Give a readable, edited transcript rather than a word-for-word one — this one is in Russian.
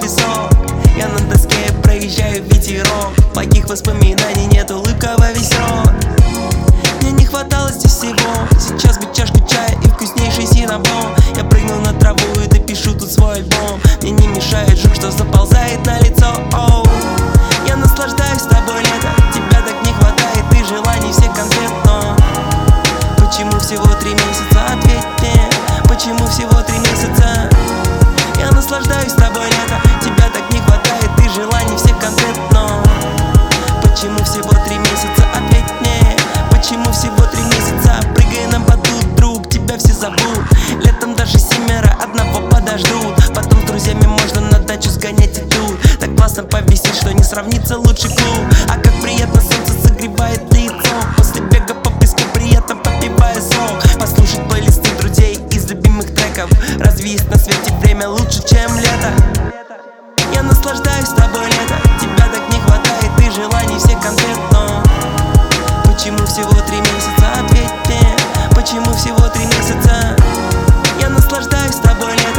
песок. Я на доске проезжаю ветерок, плохих воспоминаний нет, улыбка во весь рот. Мне не хватало здесь всего, сейчас бы чашку чая и вкуснейший синнабон. Я прыгнул на траву и допишу тут свой альбом. Мне не мешает жук, что заползает на лицо. Оу. Я наслаждаюсь тобой, лето, тебя так не хватает, и желаний всех конкретно. Почему всего 3 месяца? Ответь мне, почему всего 3 месяца? Я наслаждаюсь тобой, лето, тебя так не хватает, и желаний всех конкретно. Почему всего 3 месяца? Ответь мне, почему всего 3 месяца? Прыгай на батут, друг, тебя все зовут. Летом даже 7 одного подождут. Потом с друзьями можно на дачу сгонять и тут. Так классно повесить, что не сравнится лучший клуб. А как приятно солнце согревает лицо. После бега по песку приятно попивая сок. Послушать плейлисты друзей из любимых треков. Разве есть на свете время лучше, чем лето? Я наслаждаюсь тобой, лето, тебя так не хватает, и желаний всех конкретно. Почему всего 3 месяца? Ответь мне, почему всего 3 месяца? Я наслаждаюсь тобой, лето,